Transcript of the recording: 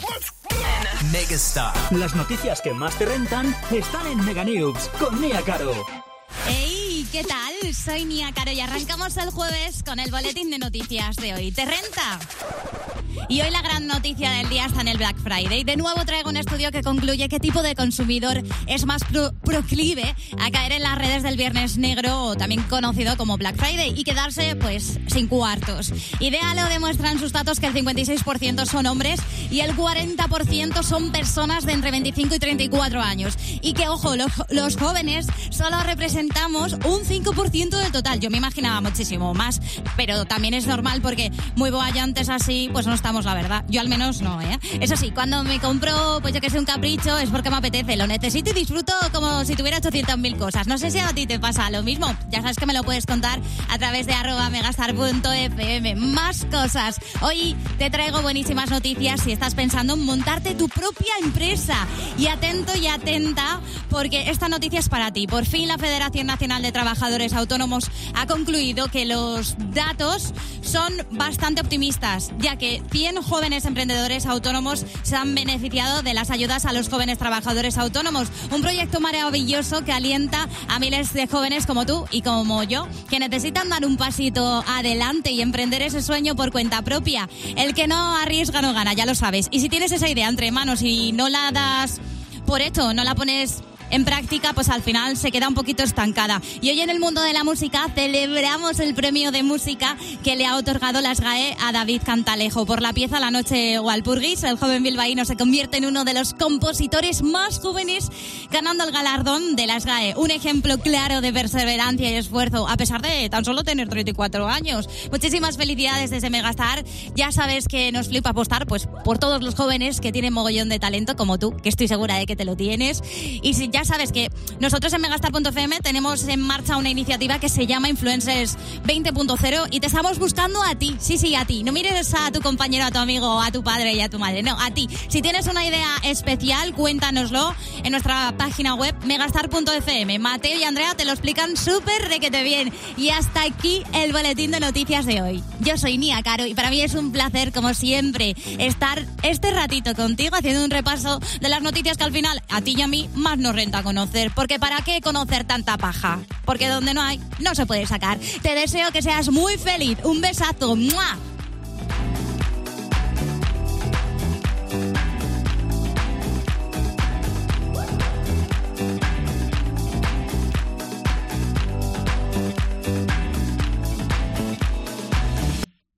Megastar. Las noticias que más te rentan están en Mega News con Nia Caro. ¡Hey! ¿Qué tal? Soy Nia Caro y arrancamos el jueves con el boletín de noticias de hoy. ¿Te renta? Y hoy la gran noticia del día está en el Black Friday. De nuevo traigo un estudio que concluye qué tipo de consumidor es más proclive a caer en las redes del Viernes Negro, o también conocido como Black Friday, y quedarse, pues, sin cuartos. IDEA lo demuestra en sus datos que el 56% son hombres y el 40% son personas de entre 25 y 34 años. Y que, ojo, los jóvenes solo representamos un 5% del total. Yo me imaginaba muchísimo más, pero también es normal porque muy boallantes así, pues no estamos, la verdad. Yo al menos no, ¿eh? Eso sí, cuando me compro, pues yo que sé, un capricho, es porque me apetece, lo necesito y disfruto como si tuviera 800.000 cosas. No sé si a ti te pasa lo mismo. Ya sabes que me lo puedes contar a través de @megastar.fm. Más cosas. Hoy te traigo buenísimas noticias si estás pensando en montarte tu propia empresa. Y atento y atenta, porque esta noticia es para ti. Por fin la Federación Nacional de Trabajadores Autónomos ha concluido que los datos son bastante optimistas, ya que 100 jóvenes emprendedores autónomos se han beneficiado de las ayudas a los jóvenes trabajadores autónomos. Un proyecto maravilloso que alienta a miles de jóvenes como tú y como yo, que necesitan dar un pasito adelante y emprender ese sueño por cuenta propia. El que no arriesga no gana, ya lo sabes. Y si tienes esa idea entre manos y no la das por hecho, no la pones en práctica, pues al final se queda un poquito estancada. Y hoy en el mundo de la música celebramos el premio de música que le ha otorgado la SGAE a David Cantalejo. Por la pieza La Noche Walpurgis, el joven bilbaíno se convierte en uno de los compositores más jóvenes, ganando el galardón de la SGAE. Un ejemplo claro de perseverancia y esfuerzo, a pesar de tan solo tener 34 años. Muchísimas felicidades desde Megastar. Ya sabes que nos flipa apostar, pues, por todos los jóvenes que tienen mogollón de talento como tú, que estoy segura de que te lo tienes. Y si ya sabes que nosotros en Megastar.fm tenemos en marcha una iniciativa que se llama Influencers 20.0 y te estamos buscando a ti. Sí, a ti. No mires a tu compañero, a tu amigo, a tu padre y a tu madre. No, a ti. Si tienes una idea especial, cuéntanoslo en nuestra página web Megastar.fm. Mateo y Andrea te lo explican súper requete bien. Y hasta aquí el boletín de noticias de hoy. Yo soy Nia Caro y para mí es un placer, como siempre, estar este ratito contigo haciendo un repaso de las noticias que al final a ti y a mí más nos renta conocer. Porque ¿para qué conocer tanta paja? Porque donde no hay, no se puede sacar. Te deseo que seas muy feliz. Un besazo. ¡Mua!